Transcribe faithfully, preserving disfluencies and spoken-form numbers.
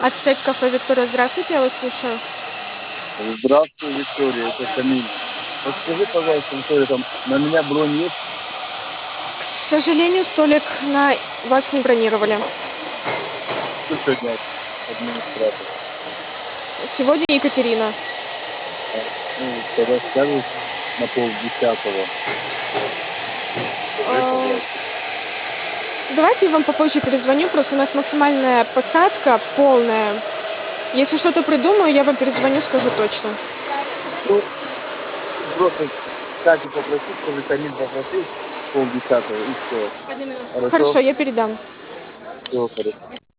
Ацтек кафе Виктория. Здравствуйте, я вас слушаю. Здравствуй, Виктория, это Камиль. Подскажи, пожалуйста, Виктория, там на меня бронь есть? К сожалению, столик на вас не бронировали. Кто сегодня администратор? Сегодня Екатерина. А, ну, тогда скажешь на полдесятого. Скажи, А, пожалуйста. Давайте я вам попозже перезвоню, просто у нас максимальная посадка полная. Если что-то придумаю, я вам перезвоню, скажу точно. Ну, просто Катю попроси, скажи, Камиль попросил полдесятого, и все. Хорошо, Хорошо? я передам. Все хорошо.